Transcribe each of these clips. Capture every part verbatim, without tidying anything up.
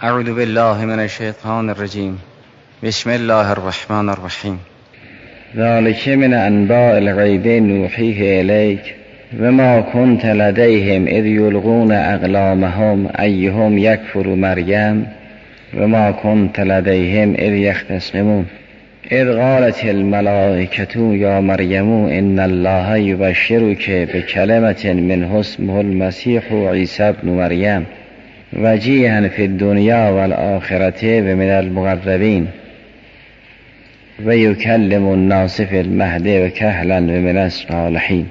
اعوذ بالله من الشیطان الرجیم. بسم الله الرحمن الرحیم. ذلک من انباء الغیب نوحیه الیک و ما کنت لدیهم اذ یلقون اقلامهم ایهم یکفر مریم و ما کنت لدیهم اذ یختصمون اذ قالت الملائکة یا مریم ان الله یبشرک بکلمة منه اسمه المسیح عیسی ابن مریم وجیها فی الدنیا والآخرة و من المقربین و یکلم الناس فی المهد و کهلا و من الصالحین.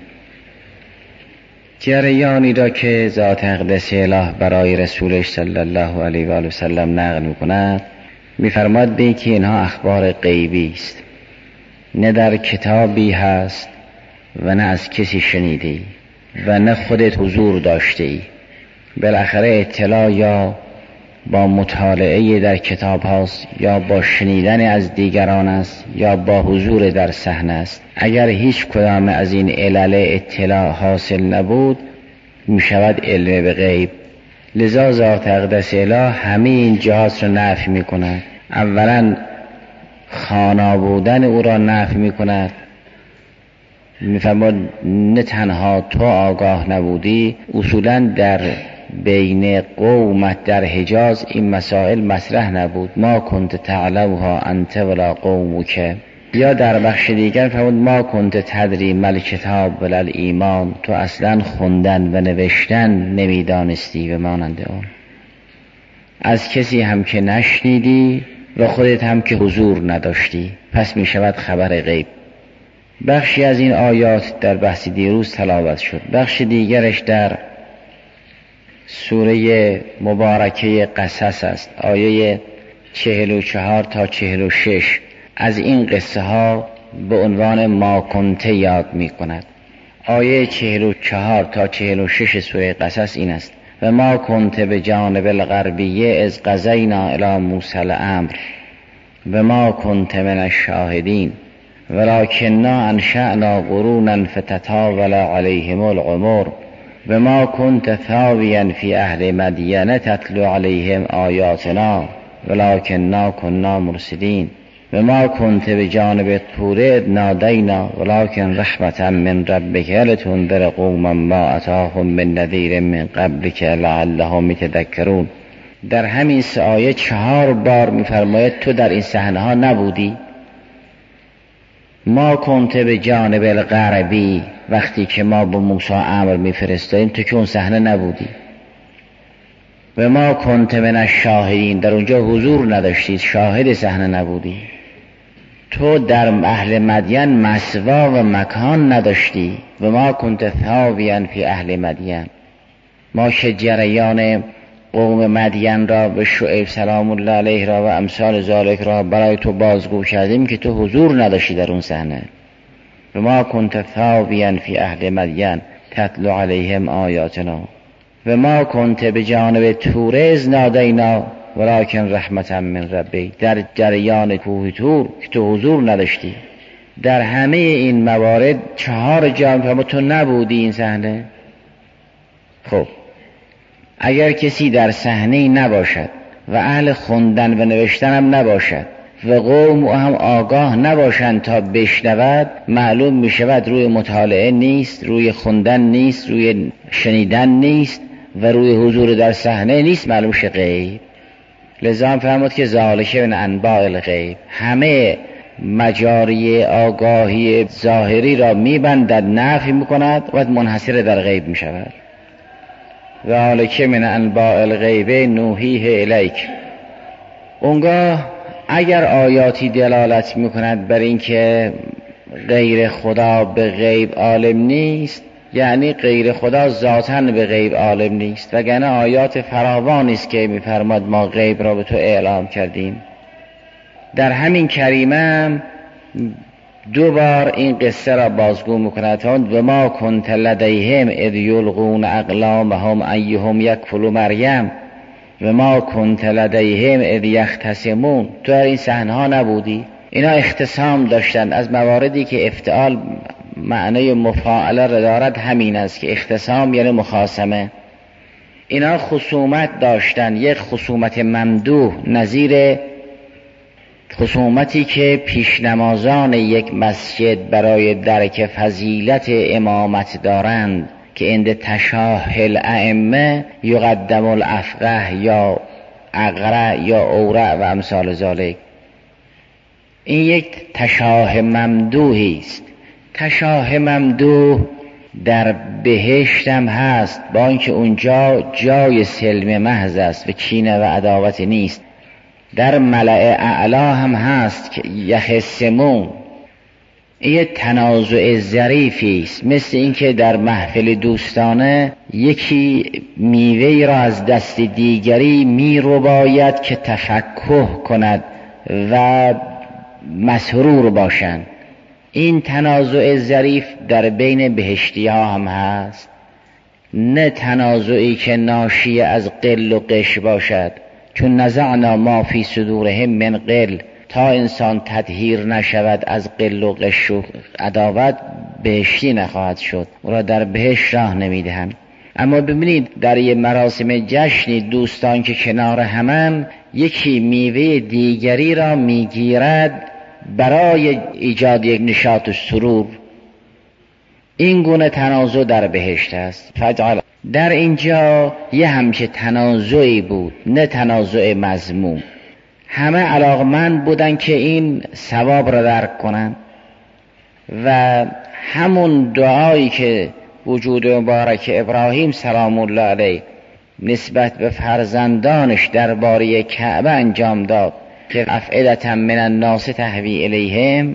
جریانی را که ذات اقدس اله برای رسولش صلی الله علیه و آله و سلم نقل می‌کند، می‌فرماید به که اینها اخبار غیبی است، نه در کتابی هست و نه از کسی شنیدی و نه خودت حضور داشتی. بالاخره اطلاع یا با مطالعه در کتاب هاست یا با شنیدن از دیگران است یا با حضور در صحنه است. اگر هیچ کدام از این علل اطلاع حاصل نبود می شود علم به غیب. لذا ذات اقدس اله همه این جهات را نفی می کند. اولا خوانا بودن او را نفی می کند، می فرماید نه تنها تو آگاه نبودی، اصولا در بین قومت در حجاز این مسائل مطرح نبود. ما کنت تعلمها انت ولا قومک. یا در بخش دیگر فرمود ما کنت تدری مل کتاب ولا ایمان، تو اصلا خوندن و نوشتن نمیدانستی و مانند آن. از کسی هم که نشنیدی و خودت هم که حضور نداشتی، پس می شود خبر غیب. بخشی از این آیات در بحث دیروز تلاوت شد، بخش دیگرش در سوره مبارکه قصص است، آیه چهل و چهار تا چهل و شش. از این قصه ها به عنوان ما کنته یاد می کند. آیه چهل و چهار تا چهل و شش سوره قصص این است: و ما کنته به جانب الغربیه از قضینا الی موسی الامر و ما کنته من الشاهدین ولکننا انشأنا قرونا فتطاول علیهم العمر و ما کنت ثاویا فی اهل مدین تتلو علیهم آیاتنا ولکننا کنا مرسلین و ما کنت بجانب طور نادینا ولکن رحمتا من ربک لتنذر قوما ما اتاهم من نذیر من قبلک لعلهم یتذکرون. در همین سه آیه چهار بار می‌فرماید تو در این صحنه ها نبودی. ما کنت به جانب الغربی، وقتی که ما با موسی امر میفرستادیم تو که اون صحنه نبودی. و ما کنت من الشاهدین، در اونجا حضور نداشتید، شاهد صحنه نبودی. تو در اهل مدین مسوا و مکان نداشتی. و ما کنت ثاویا فی اهل مدین، ما که جریان قوم مدین را به شعیب سلام الله علیه را و امثال ذالک را برای تو بازگو کردیم که تو حضور نداشتی در اون صحنه. و ما کنت ثاویا فی اهل مدین تتلو علیهم آیاتنا و ما کنت به جانب طور اذ نادینا ولکن رحمتا من ربی، در جریان کوه طور که تو حضور نداشتی. در همه این موارد چهار جا تو نبودی این صحنه. خب اگر کسی در صحنه نباشد و اهل خوندن و نوشتن هم نباشد و قوم هم آگاه نباشند تا بشنود، معلوم می شود روی مطالعه نیست، روی خوندن نیست، روی شنیدن نیست و روی حضور در صحنه نیست، معلوم شه غیب. لذا هم فرمود که ذالک من انباء الغیب، همه مجاری آگاهی ظاهری را میبندد، نفی میکند و منحصر در غیب می شود. ذالک من انباء الغیب نوحیه الیک. اونگاه اگر آیاتی دلالت میکند بر این که غیر خدا به غیب عالم نیست، یعنی غیر خدا ذاتاً به غیب عالم نیست، وگرنه آیات فراوانی است که میفرماد ما غیب را به تو اعلام کردیم. در همین کریمه دو بار این قصه را بازگو میکند و ما کنت لدیهم اذ یلقون اقلامهم ایهم یکفر مریم و ما کنت لدیهم اذ یختصمون. تو در این صحنه ها نبودی. اینا اختصام داشتند. از مواردی که افتعال معنی مفاعله را دارد همین است که اختصام یعنی مخاصمه. اینا خصومت داشتن، یک خصومت ممدوح نظیر خصومتی که پیشنمازان یک مسجد برای درک فضیلت امامت دارند که عند تشاهل ائمه یقدم الافقه یا اقرع یا اورع و امثال ذالک. این یک تشاه ممدوحی است. تشاه ممدوح در بهشت هم هست، با اینکه اونجا جای سلم محض است و کینه و عداوت نیست. در ملأ اعلا هم هست که یخصمون. این تنازع ظریفی است، مثل اینکه در محفل دوستانه یکی میوه‌ای را از دست دیگری میرباید که تفکه کند و مسرور باشند. این تنازع ظریف در بین بهشتی ها هم هست، نه تنازعی که ناشی از قل و قش باشد، چون نزعنا ما فی صدورهم من قل، تا انسان تطهیر نشود از قل و قش و عداوت بهشتی نخواهد شد، او را در بهشت راه نمیدهند. اما ببینید در یه مراسم جشنی دوستان که کنار همن، یکی میوه دیگری را میگیرد برای ایجاد یک نشاط و سرور. این گونه تنازع در بهشت است. فجعل در اینجا یه همچه تنازعی بود، نه تنازع مذموم. همه علاقمند بودن که این ثواب را درک کنن و همون دعایی که وجود مبارک ابراهیم سلام الله علیه نسبت به فرزندانش درباره کعبه انجام داد که افئدة من الناس تهوی الیهم،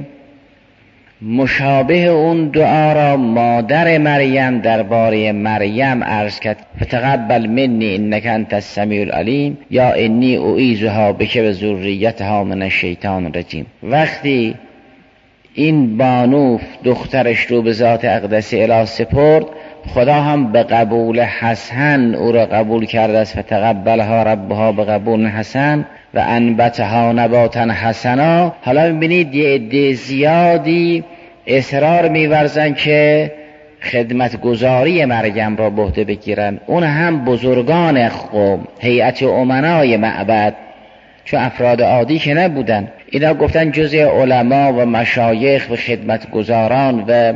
مشابه اون دعا را مادر مریم درباره مریم عرض کرد فتقبل منی انک انت السمیع العلیم یا انی اعیذها بک و ذریتها من الشیطان الرجیم. وقتی این بانو دخترش رو به ذات اقدس اله سپرد، خدا هم به قبول حسن او را قبول کرده است. فتقبلها ربها به قبول حسن و انبتها نباتا حسنا. حالا میبینید یه عده زیادی اصرار میورزن که خدمت گزاری مریم را به عهده بگیرن، اون هم بزرگان قوم، هیئت امنای معبد، چون افراد عادی که نبودن. اینا گفتن جزء علما و مشایخ و خدمت گزاران و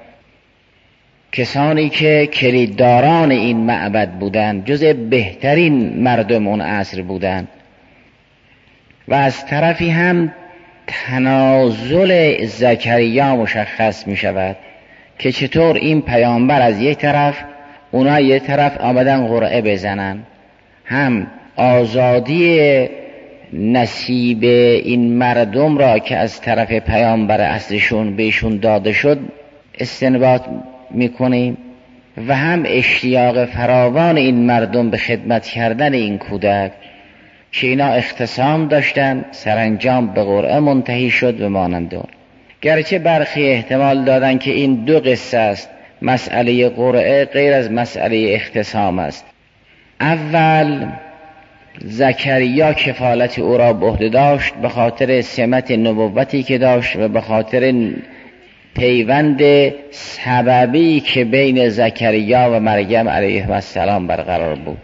کسانی که کلیدداران این معبد بودند، جزء بهترین مردم اون عصر بودند. و از طرفی هم تنازل زکریا مشخص می شود که چطور این پیامبر از یک طرف، اونا یک طرف آمدن قرعه بزنن، هم آزادی نصیب این مردم را که از طرف پیامبر اصلشون بهشون داده شد استنباط میکنیم و هم اشتیاق فراوان این مردم به خدمت کردن این کودک که اینا اختصام داشتن، سرانجام به قرعه منتهی شد و مانند اون. گرچه برخی احتمال دادن که این دو قصه است، مسئله قرعه غیر از مسئله اختصام است. اول زکریا کفالت او را به عهده داشت به خاطر سمت نبوتی که داشت و به خاطر پیوند سببی که بین زکریا و مریم علیه السلام برقرار بود.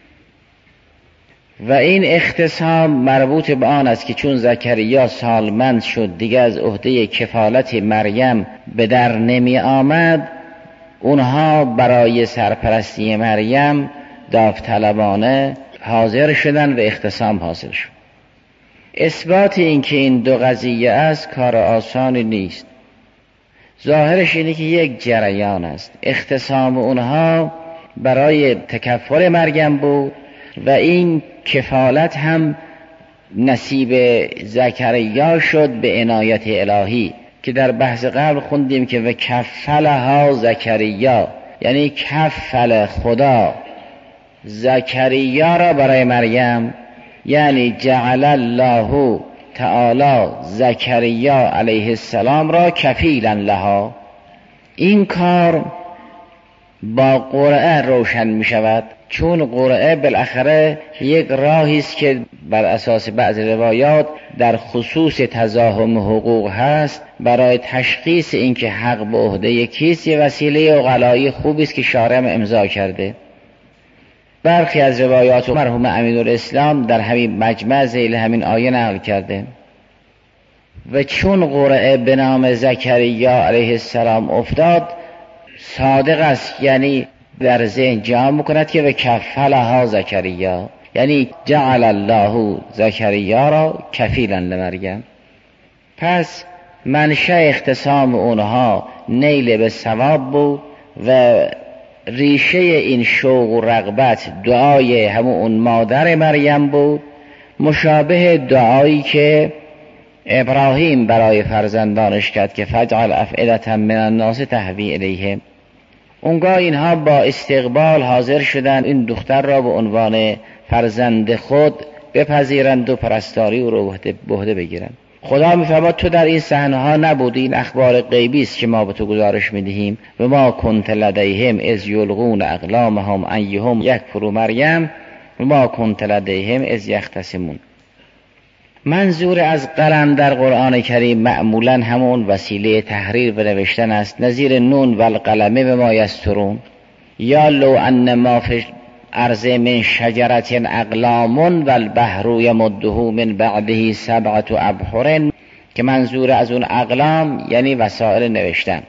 و این اختصام مربوط به آن است که چون زکریا سالمند شد دیگه از عهده کفالت مریم به در نمی آمد، اونها برای سرپرستی مریم داوطلبانه حاضر شدن و اختصام حاصل شد. اثبات این که این دو قضیه است کار آسانی نیست. ظاهرش اینه که یک جریان است. اختصام اونها برای تکفر مریم بود و این کفالت هم نصیب زکریا شد به عنایت الهی که در بحث قبل خوندیم که و کفلها زکریا، یعنی کفل خدا زکریا را برای مریم، یعنی جعل الله تعالی زکریا علیه السلام را کفیلا لها. این کار با قرعه روشن می شود، چون قرعه بالاخره یک راهی است که بر اساس بعض روایات در خصوص تزاحم حقوق هست برای تشخیص اینکه حق به عهده کیست. یه وسیله عقلایی خوبی است که شارع امضا کرده. برخی از روایات مرحوم امینالاسلام در همین مجمع ذیل همین آیه نقل کرده. و چون قرعه به نام زکریا علیه السلام افتاد، صادق است، یعنی در ذهن جمع میکند که و کفلها زکریا، یعنی جعل الله زکریا را کفیلا لمریم. پس منشأ اختصام اونها نیل به ثواب بود و ریشه این شوق و رغبت دعای همون اون مادر مریم بود، مشابه دعایی که ابراهیم برای فرزندانش کرد که فجعل افئدة من الناس تهوی الیهم. اونگاه اینها با استقبال حاضر شدند این دختر را به عنوان فرزند خود بپذیرند و پرستاری او را به عهده بگیرند. خدا میفرماد تو در این صحنه ها نبودی، این اخبار غیبی است که ما به تو گزارش میدهیم. و ما کنت لدیهم اذ یلقون اقلامهم ایهم یکفر مریم و ما کنت لدیهم اذ یختصمون. منظور از قلم در قرآن کریم معمولا همون وسیله تحریر و نوشتن است، نظیر نون و القلمه و ما یسترون، یا لو ان ما فی ارض من شجرت اقلام و البحر یمده من بعده سبعة ابحر، که منظور از اون اقلام یعنی وسایل نوشتن.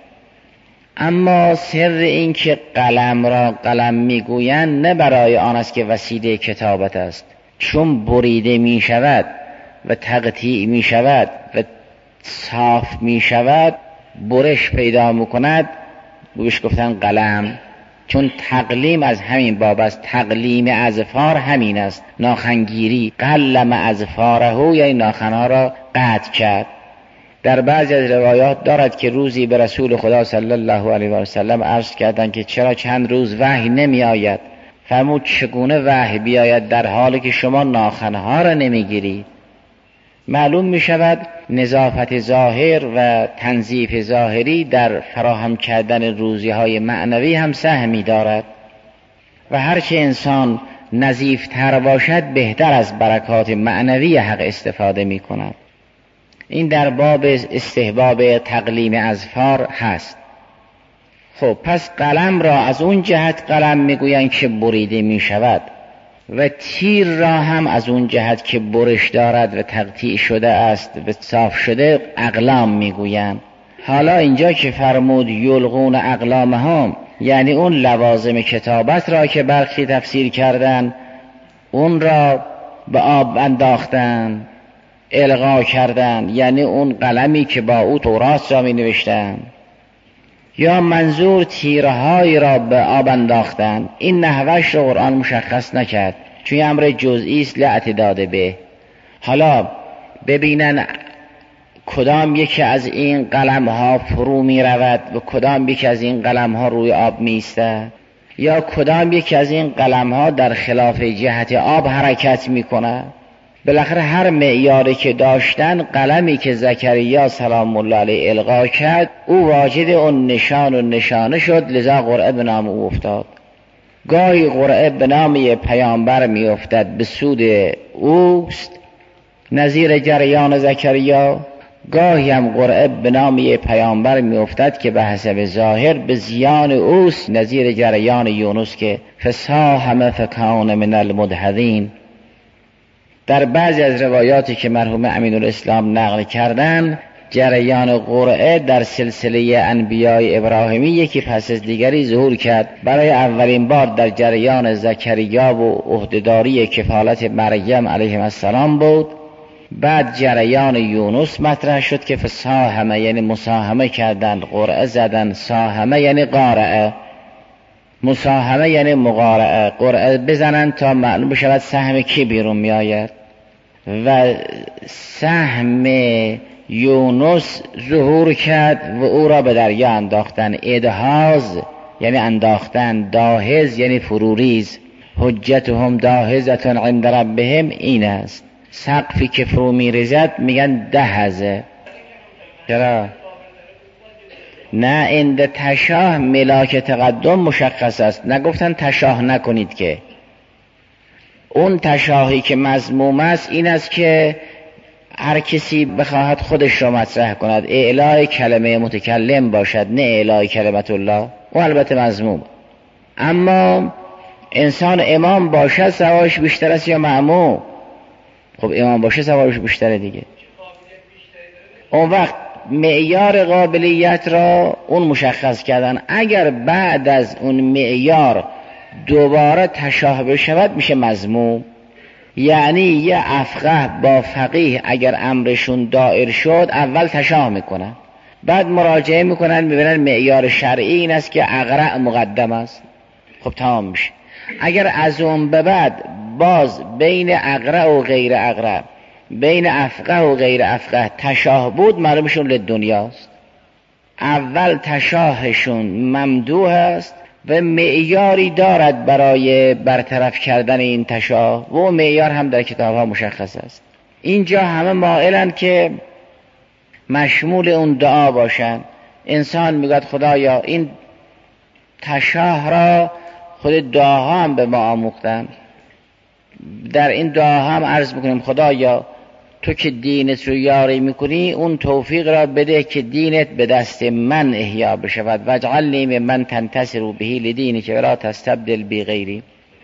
اما سر این که قلم را قلم میگویند نه برای آن است که وسیله کتابت است، چون بریده می شود و تقطیع می شود و صاف می شود، برش پیدا می کند، بهش گفتن قلم. چون تقلیم از همین باب است، تقلیم اظفار همین است، ناخنگیری. قلم اظفاره یعنی ناخنها را قطع کرد. در بعضی از روایات دارد که روزی به رسول خدا صلی الله علیه و سلم عرض کردند که چرا چند روز وحی نمی آید؟ فرمود چگونه وحی بیاید در حالی که شما ناخنها را نمی گیرید؟ معلوم می شود نظافت ظاهر و تنظیف ظاهری در فراهم کردن روزی های معنوی هم سهمی دارد و هرچه انسان نظیف تر باشد بهتر از برکات معنوی حق استفاده می کند. این در باب استحباب تقلیم اظفار هست. خب پس قلم را از اون جهت قلم می گویند که بریده می شود و تیر را هم از اون جهت که برش دارد و تقطیع شده است و صاف شده اقلام میگویند. حالا اینجا که فرمود یلقون اقلامهم، یعنی اون لوازم کتابت را که برخی تفسیر کردن اون را به آب انداختن، القا کردن، یعنی اون قلمی که با او تورات را می نوشتن، یا منظور تیرهایی را به آب انداختن. این نحوش را قرآن مشخص نکرد چون امر جزئی است لاعتداد به. حالا ببینن کدام یکی از این قلم ها فرو می رود و کدام یکی از این قلم ها روی آب می ایستد، یا کدام یکی از این قلم ها در خلاف جهت آب حرکت می کند. بالاخره هر معیاری که داشتن، قلمی که زکریا سلام الله علیه القا کرد او واجد اون نشان و نشانه شد، لذا قرعه به نام او افتاد. گاهی قرعه به نام پیامبر می افتد به سود اوست نظیر جریان زکریا، گاهی هم قرعه به نام پیامبر می افتد که به حسب ظاهر به زیان اوست نظیر جریان یونس که فساهم فکان من المدحضین. در بعضی از روایاتی که مرحوم امینالاسلام نقل کردن، جریان قرعه در سلسله انبیای ابراهیمی یکی پس از دیگری ظهور کرد. برای اولین بار در جریان زکریا و عهدهداری کفالت مریم علیه السلام بود. بعد جریان یونس مطرح شد که فساهمه یعنی مساهمه کردن، قرعه زدن، ساهمه یعنی قارعه، مساهمه یعنی مقارعه، قرعه بزنن تا معلوم بشود سهم کی بیرون می آید. و سهم یونس ظهور کرد و او را به دریا انداختن. ادحاز یعنی انداختن، داهز یعنی فروریز. حجتهم داهزتون عند ربهم این است. سقفی که فرو می ریزد میگن دهزه. چرا؟ نه عند تشاه ملاک تقدم مشخص است، نگفتن تشاه نکنید که. اون تشاهی که مذموم است این است که هر کسی بخواهد خودش را مطرح کند، اعلای کلمه متکلم باشد نه اعلای کلمت الله، و البته مذموم. اما انسان امام باشد ثوابش بیشتر است یا مأموم؟ خب امام باشه ثوابش بیشتره دیگه. اون وقت معیار قابلیت را اون مشخص کردن. اگر بعد از اون معیار دوباره تشابه شود میشه مذموم. یعنی یه افقه با فقیه اگر امرشون دایر شد اول تشابه میکنن، بعد مراجعه میکنن میبینن معیار شرعی این است که اقرأ مقدم است، خب تمام میشه. اگر از اون به بعد باز بین اقرأ و غیر اقرأ، بین افقه و غیر افقه تشاه بود، معلومشون للدنیاست. اول تشاهشون ممدوح است و معیاری دارد برای برطرف کردن این تشاه و معیار هم در کتاب ها مشخص است. اینجا همه مائلن که مشمول اون دعا باشن. انسان میگوید خدایا این تشاه را خود دعاها هم به ما آموختن، در این دعا هم عرض میکنیم خدایا تو که دینت رو یاری میکنی اون توفیق را بده که دینت به دست من احیا بشود و اجعلنی ممن تنتصر به لدینک ولا تستبدل بی غیری.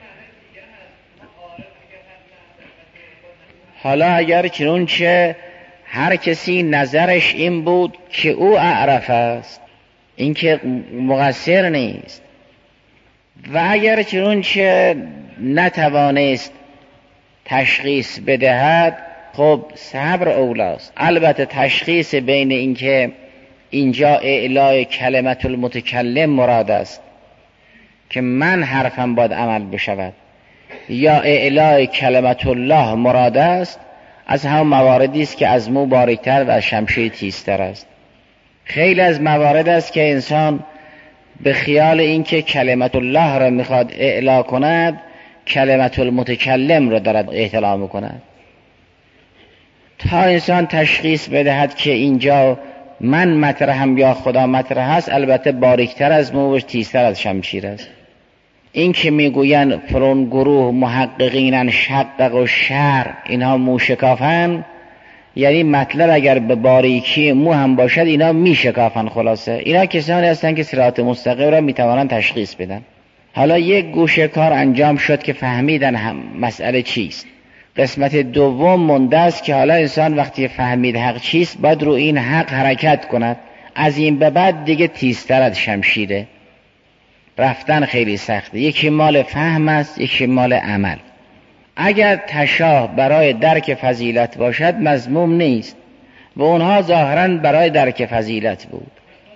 حالا اگر چنانچه هر کسی نظرش این بود که او اعرف است، این که مقصر نیست، و اگر چنانچه نتوانست تشخیص بدهد خب صبر اولاست. البته تشخیص بین این که اینجا اعلای کلمت المتکلم مراد است که من حرفم باید عمل بشود یا اعلای کلمت الله مراد است، از هم مواردی است که از مو باریکتر و از شمشیر تیزتر است. خیلی از موارد است که انسان به خیال اینکه کلمت الله را میخواد اعلا کند کلمت المتکلم را دارد اعتلا میکند. تا انسان تشخیص بدهد که اینجا من مطرحم یا خدا مطرح است، البته باریکتر از مو و تیزتر از شمشیر است. این که میگوین فرون گروه محققینن شقق و شر اینها موشکافن، یعنی مطلب اگر به باریکی مو هم باشد اینا میشکافن. خلاصه اینا کسانی هستن که صراط مستقیم را میتوانند تشخیص بدن. حالا یک گوشه کار انجام شد که فهمیدن هم مسئله چیست. قسمت دوم مونده است که حالا انسان وقتی فهمید حق چیست باید رو این حق حرکت کند. از این به بعد دیگه تیزتر از شمشیره، رفتن خیلی سخته. یکی مال فهم است، یکی مال عمل. اگر تشاه برای درک فضیلت باشد مذموم نیست و اونها ظاهرا برای درک فضیلت بود.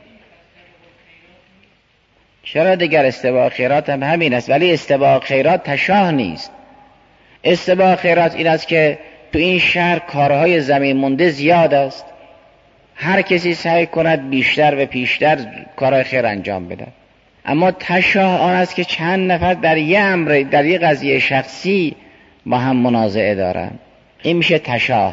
چرا دیگر استباق خیرات هم همین است، ولی استباق خیرات تشاه نیست. استباق خیرات این است که تو این شهر کارهای زمین مونده زیاد است، هر کسی سعی کند بیشتر و پیشتر کارهای خیر انجام بده. اما تشاه آن است که چند نفر در یه امر، در یه قضیه شخصی با هم منازعه دارن، این میشه تشاه.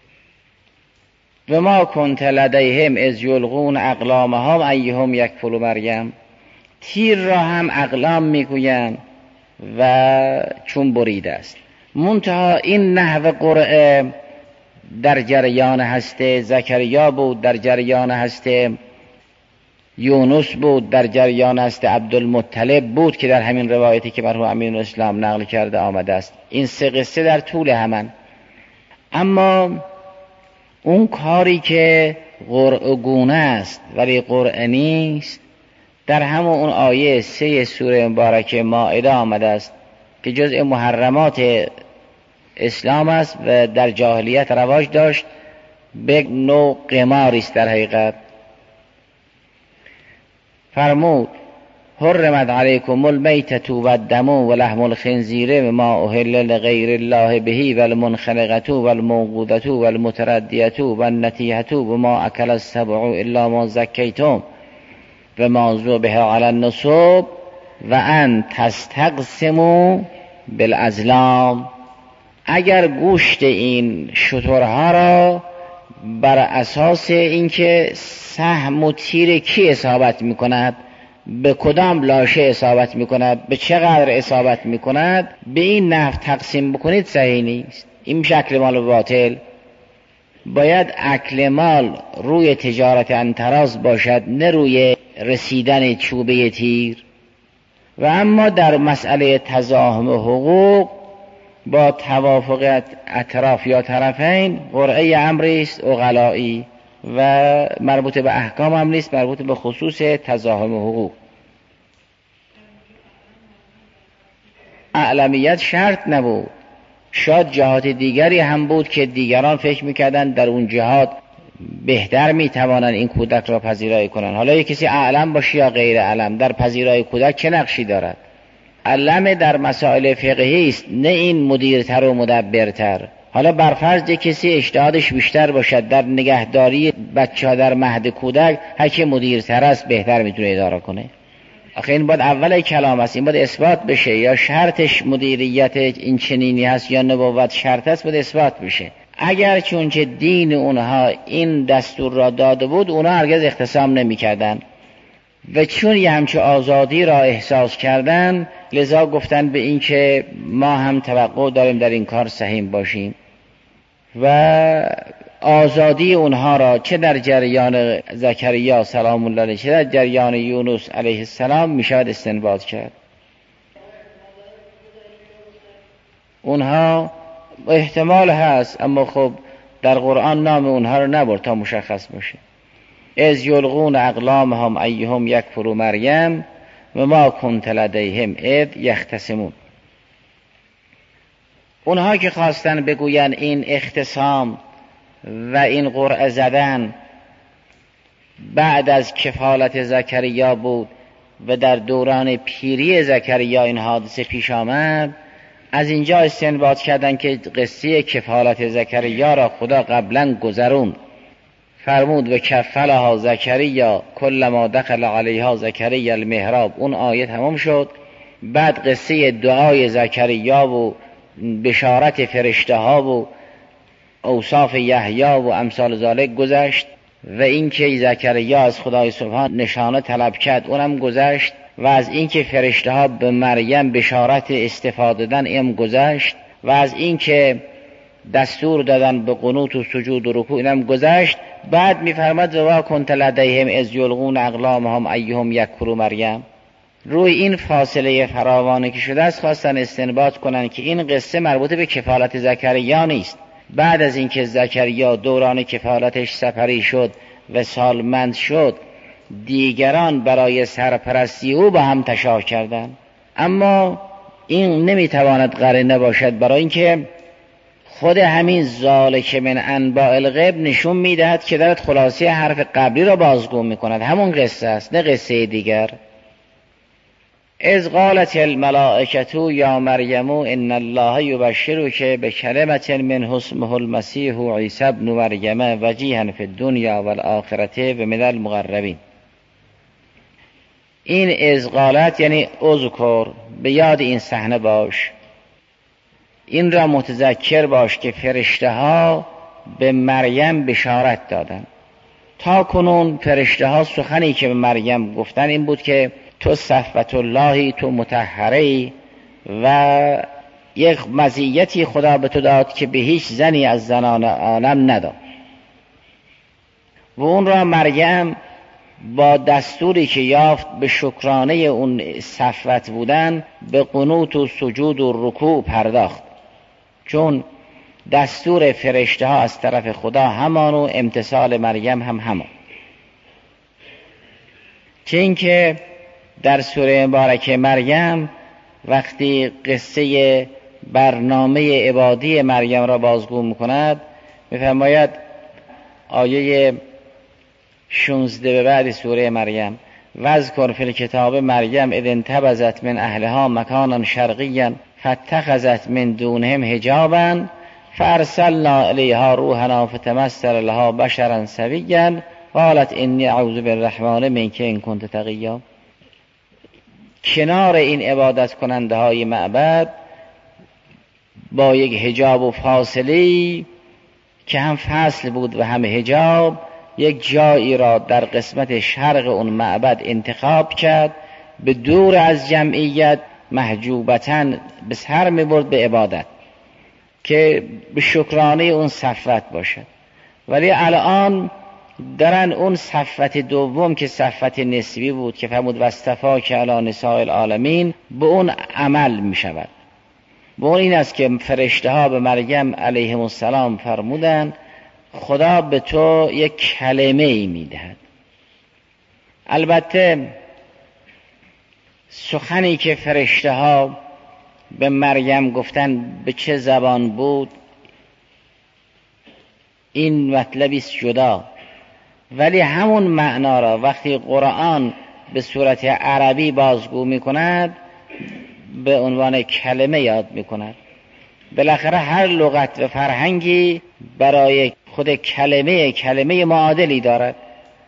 و ما کنت لدیهم اذ یلقون اقلامهم ایهم یکفل مریم. تیر را هم اقلام میگویند و چون بریده است. منتها این نحو قرعه در جریان هسته زکریا بود، در جریان هسته یونس بود، در جریان هسته عبدالمطلب بود که در همین روایتی که مرحوم امین الاسلام نقل کرده آمده است. این سه قصه در طول همان. اما اون کاری که قرعه گونه است ولی قرعه نیست در همون اون آیه سه سوره مبارکه مائده آمده است که جزء محرمات اسلام است و در جاهلیت رواج داشت، به نوع قماری است در حقیقت. فرمود حرمت علیکم المیتة و الدم و لحم الخنزیر و ما اهل لغیر الله به و المنخنقة و الموقوذة و المتردیة و النطیحة و ما اکل السبع الا ما زکیتم و ما ذبح علی النصب و ان تستقسموا بالازلام. اگر گوشت این شترها را بر اساس اینکه سهم و تیر کی اصابت میکند، به کدام لاشه اصابت میکند، به چقدر اصابت میکند، به این نحو تقسیم بکنید صحیح نیست. این میشه اکل مال باطل. باید اکل مال روی تجارت انتراز باشد، نه روی رسیدن چوبه تیر. و اما در مسئله تزاحم حقوق با توافق اطراف یا طرفین قرعه امری است عقلائی و مربوط به احکام هم نیست، مربوط به خصوص تزاحم حقوق. اعلمیت شرط نبود، شاید جهات دیگری هم بود که دیگران فکر میکردن در اون جهات بهتر میتوانن این کودک را پذیرایی کنن. حالا یک کسی اعلم باشه یا غیر اعلم، در پذیرایی کودک چه نقشی دارد؟ علم در مسائل فقهی است، نه این مدیرتر و مدبرتر. حالا برفرض کسی اجتهادش بیشتر باشد در نگهداری بچه ها در مهد کودک، هر که مدیرتر است بهتر میتونه اداره کنه. آخه این باید اول کلام است، این باید اثبات بشه، یا شرطش مدیریت این چنینی هست یا نبوت شرط است باید اثبات بشه. اگر چون که دین اونها این دستور را داده بود اونها هرگز اختصام نمی کردن و چون یه همچه آزادی را احساس کردن لذا گفتن به این که ما هم توقع داریم در این کار سهیم باشیم و آزادی اونها را چه در جریان زکریا سلام الله علیه چه در جریان یونس علیه السلام می شود استنباط کرد. اونها احتمال هست اما خب در قرآن نام اونها رو نبرد تا مشخص باشه. از یلقون اقلامهم ایهم یکفر مریم و ما کنت لدیهم اذ یختصمون. اونها که خواستن بگوین این اختصام و این قرعه زدن بعد از کفالت زکریا بود و در دوران پیری زکریا این حادثه پیش آمد، از اینجا استنباط کردن که قصه کفالت زکریا را خدا قبلا گذرون، فرمود و کفلها زکریا کلما دخل علیها زکریا المحراب، اون آیه تمام شد. بعد قصه دعای زکریا و بشارت فرشته ها و اوصاف یحیی و امثال ذالک گذشت و اینکه زکریا از خدای سبحان نشانه طلب کرد اونم گذشت و از اینکه فرشته ها به مریم بشارت استفاده دادن هم گذشت و از اینکه دستور دادن به قنوت و سجود و رکوع اینم گذشت. بعد میفرماد و کنت لدیهم اذ یلقون اقلامهم ایهم یکفر مریم. روی این فاصله فراوانی که شده است خواستن استنباط کنن که این قصه مربوط به کفالت زکریا نیست. بعد از اینکه زکریا دوران کفالتش سپری شد و سالمند شد دیگران برای سرپرستی او با هم تشاور کردند. اما این نمیتواند قرینه باشد برای اینکه خود همین ذالک من انباء الغیب نشون میدهد که دارد خلاصه حرف قبلی را بازگو میکند، همون قصه است نه قصه دیگر. اذ قالت الملائکة یا مریم ان الله یبشرک بکلمة منه اسمه المسیح عیسی ابن مریم وجیها فی الدنیا والآخرة و من المقربین. این اذ قالت یعنی اذکر، به یاد این صحنه باش، این را متذکر باش که فرشته ها به مریم بشارت دادن. تا کنون فرشته ها سخنی که به مریم گفتن این بود که تو صفوت اللهی، تو مطهری و یک مزیتی خدا به تو داد که به هیچ زنی از زنان عالم نداد و اون را مریم با دستوری که یافت به شکرانه اون صفوت بودن به قنوت و سجود و رکوع پرداخت، چون دستور فرشته ها از طرف خدا همان و امتثال مریم هم همان. چه اینکه در سوره مبارکه مریم وقتی قصه برنامه عبادی مریم را بازگو میکند میفرماید آیه شانزده به بعد سوره مریم واذکر فی الکتاب مریم اذ انتبذت من اهلها مکانا شرقیا فاتخذت من دونهم حجابا فارسلنا الیها روحنا فتمثل لها بشرا سویا قالت انی اعوذ بالرحمن منک ان کنت تقیا. کنار این عبادت کننده های معبد با یک حجاب و فاصله که هم فصل بود و هم حجاب یک جایی را در قسمت شرق اون معبد انتخاب کرد، به دور از جمعیت محجوبتاً به سر می برد به عبادت که به شکرانه اون صفوت باشد. ولی الان دارن اون صفت دوم که صفت نسبی بود که فرمود واصطفا که علی نساء العالمین، به اون عمل می شود. به اون این است که فرشته ها به مریم علیهم السلام فرمودن خدا به تو یک کلمه ای می دهد. البته سخنی که فرشته ها به مریم گفتن به چه زبان بود این مطلبی است جدا، ولی همون معنا را وقتی قرآن به صورت عربی بازگو می کند به عنوان کلمه یاد می کند. بالاخره هر لغت و فرهنگی برای خود کلمه کلمه معادلی دارد.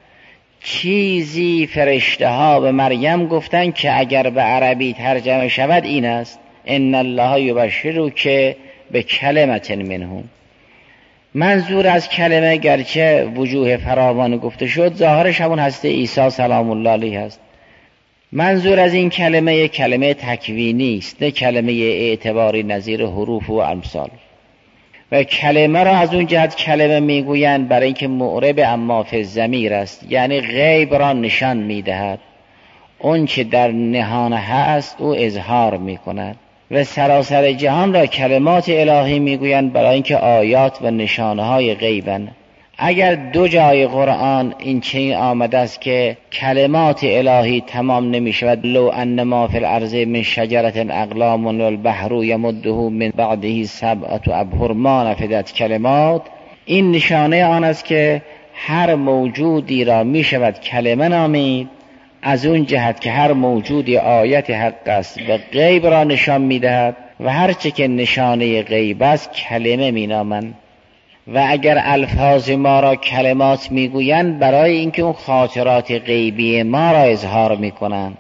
چیزی فرشته ها به مریم گفتن که اگر به عربی ترجمه شود این است: ان الله یبشرک به کلمة منه. منظور از کلمه گرچه وجوه فراوان گفته شد، ظاهرش همون هست عیسی سلام الله علیه است. منظور از این کلمه کلمه تکوینی است، نه کلمه اعتباری نظیر حروف و امثال. و کلمه را از اون جهت کلمه میگویند برای اینکه معرب اما فی الضمیر است، یعنی غیب را نشان میدهد. اون که در نهان هست او اظهار میکند. و سراسر جهان را کلمات الهی میگویند برای اینکه آیات و نشانه های غیبند. اگر دو جای قرآن این چنین آمده است که کلمات الهی تمام نمی شود، لو ان ما فی الارض من شجرة اقلام والبحر یمده من بعده سبعة ابحر ما نفدت کلمات، این نشانه آن است که هر موجودی را می شود کلمه نامید، از اون جهت که هر موجودی آیت حق است و غیب را نشان می دهد و هر چه که نشانه غیب است کلمه می نامند. و اگر الفاظ ما را کلمات میگویند برای اینکه اون خاطرات غیبی ما را اظهار میکنند.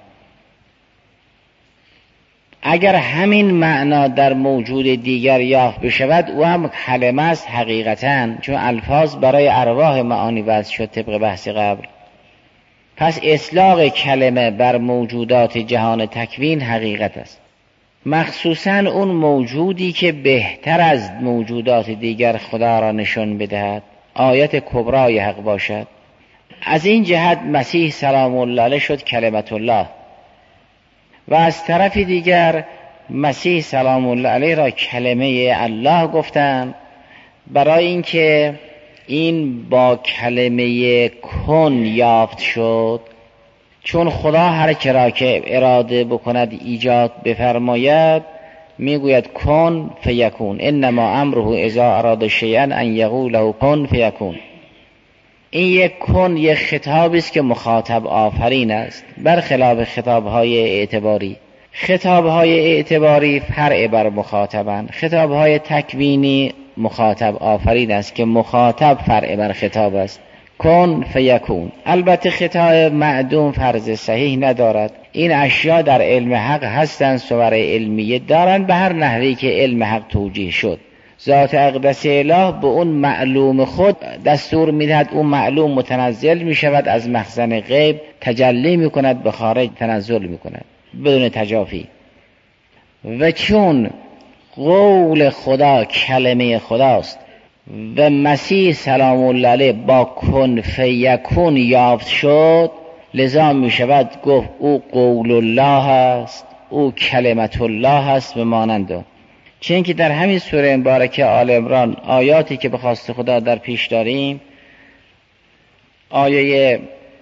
اگر همین معنا در موجود دیگر یافت بشود او هم کلمه است حقیقتاً، چون الفاظ برای ارواح معانی وضع شد طبق بحث قبل. پس اطلاق کلمه بر موجودات جهان تکوین حقیقت است، مخصوصاً اون موجودی که بهتر از موجودات دیگر خدا را نشان بدهد، آیت کبرای حق باشد. از این جهت مسیح سلام الله علیه شد کلمت الله، و از طرف دیگر مسیح سلام الله علیه را کلمه الله گفتند برای اینکه این با کلمه کن یافت شد. چون خدا هر که را که اراده بکند ایجاد بفرماید میگوید کن فیکون، انما امره اذا اراد شیئا ان یقول له کن فیکون. این یک کن یک خطابی است که مخاطب آفرین است، برخلاف خطابهای اعتباری. خطابهای اعتباری فرع بر مخاطبند، خطابهای تکوینی مخاطب آفرین است که مخاطب فرع بر خطاب است. کن فیکون. البته خطاب معدوم فرض صحیح ندارد، این اشیاء در علم حق هستند، صور علمیه دارند، به هر نحوی که علم حق توجیه شد. ذات اقدس اله به اون معلوم خود دستور میدهد، اون معلوم متنزل میشود از مخزن غیب، تجلی میکند به خارج تنزل میکند بدون تجافی. و چون قول خدا کلمه خداست و مسیح سلام الله علیه با کن فیکون یافت شد، لذا می شود گفت او قول الله است، او کلمت الله است به مانند. چون که در همین سوره مبارکه آل عمران آیاتی که به خواست خدا در پیش داریم، آیه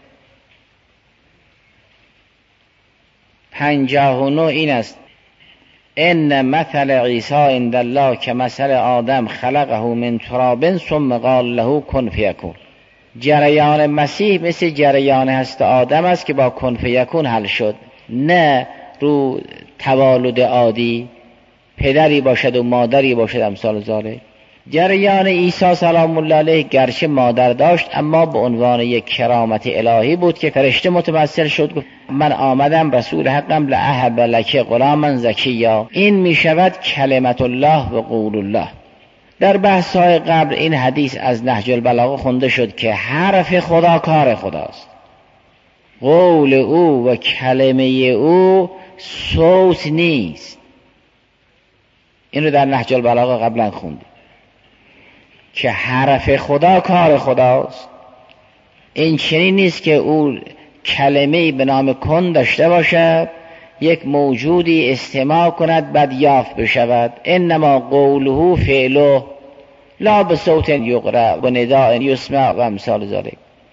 پنجاه و نه این است: ان مثل عیسی عند الله کمثل آدم خلقه من تراب ثم قال له کن فیکون. جریان مسیح مثل جریان هست آدم است که با کن فیکون حل شد، نه رو توالد عادی، پدری باشد و مادری باشد امثال ذالک. جریان عیسی سلام الله علیه گرچه مادر داشت اما به عنوان یک کرامت الهی بود که فرشته متمثل شد گفت من آمدم رسول حقم لأهب لک غلاما زکیا. این می شود کلمت الله و قول الله. در بحث‌های قبل این حدیث از نهج البلاغه خونده شد که حرف خدا کار خداست، قول او و کلمه او صوت نیست. این رو در نهج البلاغه قبلا خوندیم که حرف خدا کار خداست این چنین نیست که او کلمه‌ای به نام کن داشته باشد، یک موجودی استماع کند بعد یافت بشود. انما قوله فعله لا به صوت یقرأ و نداء یسمع و امثال ذلک.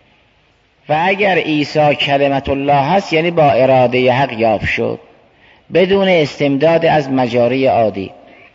و اگر عیسی کلمت الله هست یعنی با اراده حق یافت شد بدون استمداد از مجاری عادی.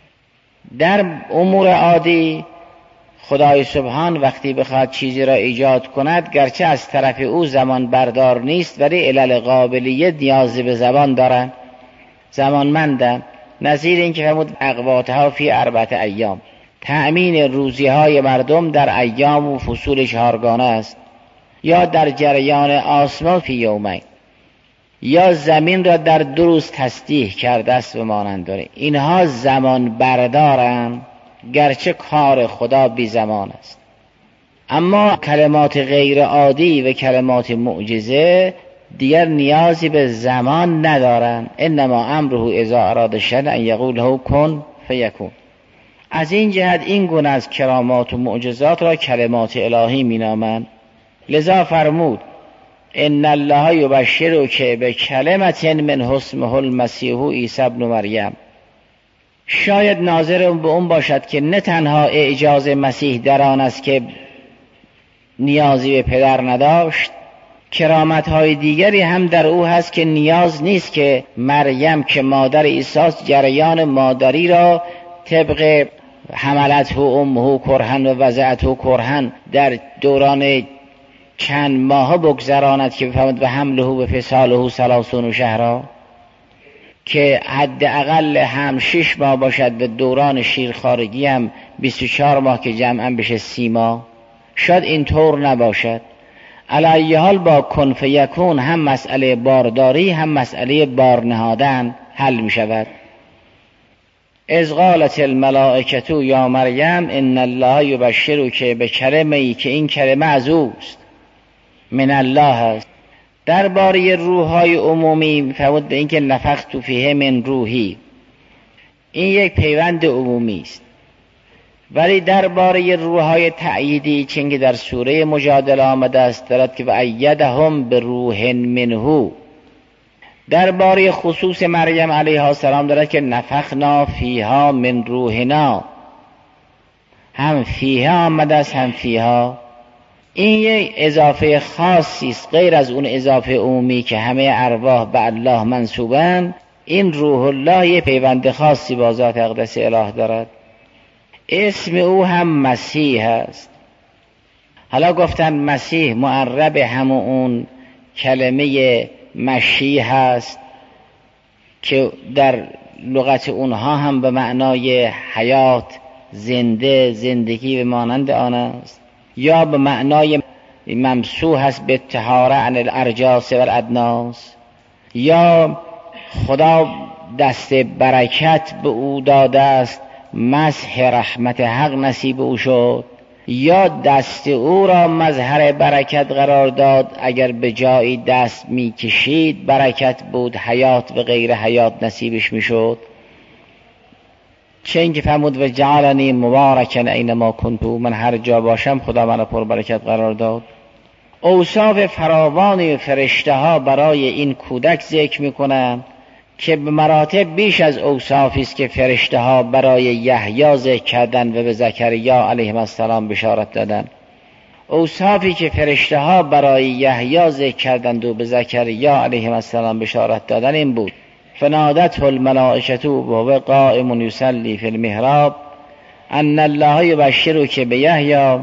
در امور عادی خدای سبحان وقتی بخواد چیزی را ایجاد کند گرچه از طرف او زمان بردار نیست ولی علل قابلیت نیاز به زبان دارن، زمانمندن. نظیر این که فرمود اقواتها فی اربعه ایام، تأمین روزی های مردم در ایام و فصول چهارگانه است، یا در جریان آسمان فی یومین، یا زمین را در دو روز تسبیح کرده است و مانند داره. اینها زمان بردارن گرچه کار خدا بی زمان است. اما کلمات غیر عادی و کلمات معجزه دیگر نیازی به زمان ندارن. انما امره اذا اراد شیئا ان یقول له کن فیکون. از این جهت این گونه از کرامات و معجزات را کلمات الهی می نامند. لذا فرمود ان الله یبشرک بکلمة منه اسمه المسیح عیسی ابن مریم. شاید ناظر به اون باشد که نه تنها اعجاز مسیح در آن است که نیازی به پدر نداشت، کرامت های دیگری هم در او هست که نیاز نیست که مریم که مادر عیسی جریان مادری را طبق حملته امه کرهن و وضعته کرهن در دوران چند ماه بگذراند که بفهمد به حمله و فصاله ثلاثون شهرا، که حداقل هم شش ماه باشد، به دوران شیرخوارگی هم بیست و چهار ماه که جمعا بشه سی ماه. شاید اینطور نباشد. علی حال با کن فیکون هم مسئله بارداری هم مسئله بار نهادن حل می شود. اذ قالت الملائکه یا مریم ان الله یبشرک بکلمه‌ای، که این کلمه از اوست، من الله است. درباره روح‌های عمومی فرمود به این که نفخت فیه من روحی، این یک پیوند عمومی است. ولی درباره روح‌های تأییدی چنگه در سوره مجادله آمده است دارد که و ایدهم به روح منه. درباره خصوص مریم علیها السلام دارد که نفخنا فیها من روحنا، هم فیها آمده است هم فیها. این یک اضافه خاصی است غیر از اون اضافه عمومی که همه ارواح به الله منسوبند. این روح الله یک پیوند خاصی با ذات اقدس اله دارد. اسم او هم مسیح است. حالا گفتن مسیح معرب همون اون کلمه مشیح هست که در لغت اونها هم به معنای حیات، زنده، زندگی به مانند آن است، یا به معنای ممسوح است به طهاره عن الارجاس و الادناس، یا خدا دست برکت به او داده است، مسح رحمت حق نصیب او شد، یا دست او را مظهر برکت قرار داد، اگر به جایی دست می کشید برکت بود، حیات و غیر حیات نصیبش می شد. چه اینکه فرمود و جعلنی مبارکا اینما کنتو، من هر جا باشم خدا منو پر برکت قرار داد. اوصاف فراوانی فرشته ها برای این کودک ذکر میکنند که به مراتب بیش از اوصافی است که فرشته ها برای یحیی ذکر کردند و به زکریا علیه السلام بشارت دادند. اوصافی که فرشته ها برای یحیی ذکر کردند و به زکریا علیه السلام بشارت دادند این بود: فنادته الملائکة وهو قائم یصلی فی المحراب ان الله یبشرک بیحیی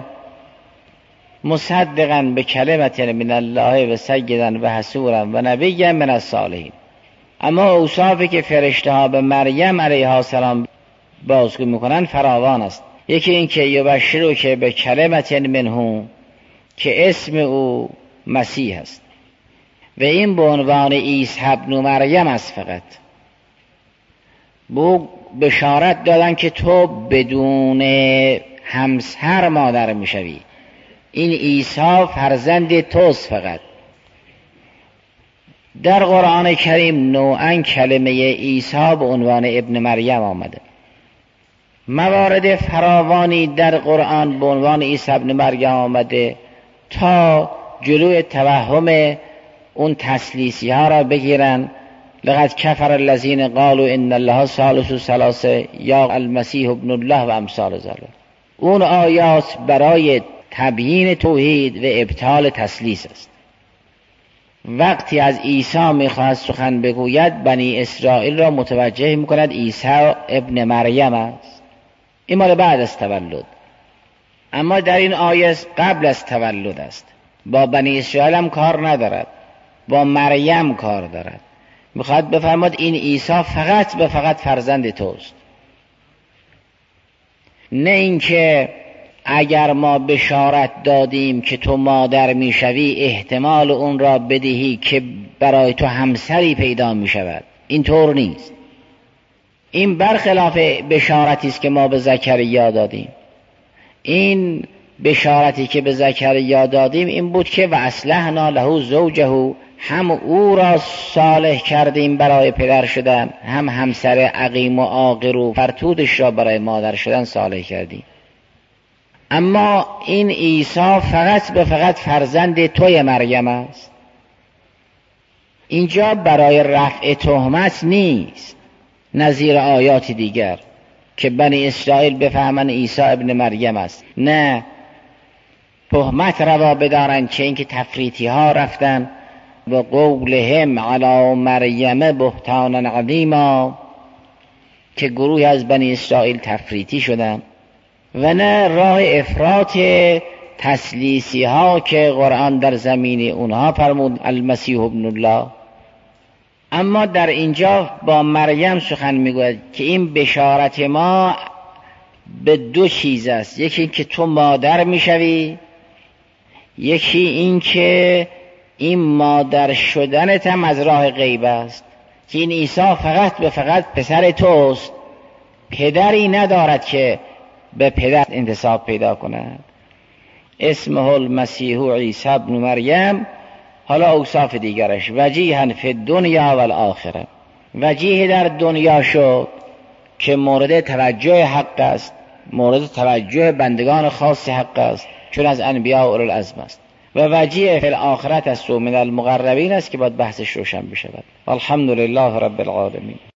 مصدقا بکلمة من الله و سیدا و حسورا و نبیا من الصالحین. اما اوصافی که فرشته ها به مریم علیها السلام بازگو میکنن فراوان است. یکی این که یبشرک بکلمة منه که اسم او مسیح است و این به عنوان عیسی ابن مریم است. فقط بو بشارت دادن که تو بدون همسر مادر میشوی، این عیسی فرزند توست. فقط در قرآن کریم نوعاً کلمه عیسی به عنوان ابن مریم آمده. موارد فراوانی در قرآن به عنوان عیسی ابن مریم آمده تا جلوی توهم اون تسلیسی ها را بگیرن. لقد کفر الذین قالوا ان الله ثالث ثلاثه یا المسیح ابن الله و امثال ذلک. اون آیات برای تبیین توحید و ابطال تثلیث است. وقتی از عیسی میخواهد سخن بگوید بنی اسرائیل را متوجه میکند عیسی ابن مریم است. این مال بعد از تولد، اما در این آیه قبل از تولد است. با بنی اسرائیل هم کار ندارد، با مریم کار دارد. میخواد بفرماد این عیسی فقط به فقط فرزند توست. نه اینکه اگر ما بشارت دادیم که تو مادر میشوی احتمال اون را بدهی که برای تو همسری پیدا میشود. این طور نیست. این برخلاف بشارتی است که ما به زکریا دادیم. این بشارتی که به زکریا دادیم این بود که و اصلحنا له زوجه، هم او را صالح کردیم برای پدر شدن، هم همسر عقیم و عاقر و فرتودش را برای مادر شدن صالح کردیم. اما این عیسی فقط به فقط فرزند توی مریم است. اینجا برای رفع تهمت نیست، نظیر آیات دیگر که بنی اسرائیل بفهمن عیسی ابن مریم است. نه، تهمت روا بدارن که اینکه تفریطی ها رفتن و قولهم علی مریم بهتانا عظیما، که گروهی از بنی اسرائیل تفریطی شدن، و نه راه افراط تثلیثی ها که قرآن در زمین اونها فرمود المسیح ابن الله. اما در اینجا با مریم سخن میگوید که این بشارت ما به دو چیز است. یکی این که تو مادر میشوی، یکی این که این مادر شدنت هم از راه غیب است، که این عیسی فقط به فقط پسر توست، پدری ندارد که به پدر انتساب پیدا کند. اسمه المسیح عیسی ابن مریم. حالا اوصاف دیگرش وجیها فی الدنیا و الاخره. وجیه در دنیا شد که مورد توجه حق است، مورد توجه بندگان خاص حق است، چون از انبیاء و اولو العزم است. و وجیه فی الاخرت است و من المقربین است که باید بحثش روشن بشود. الحمدلله رب العالمین.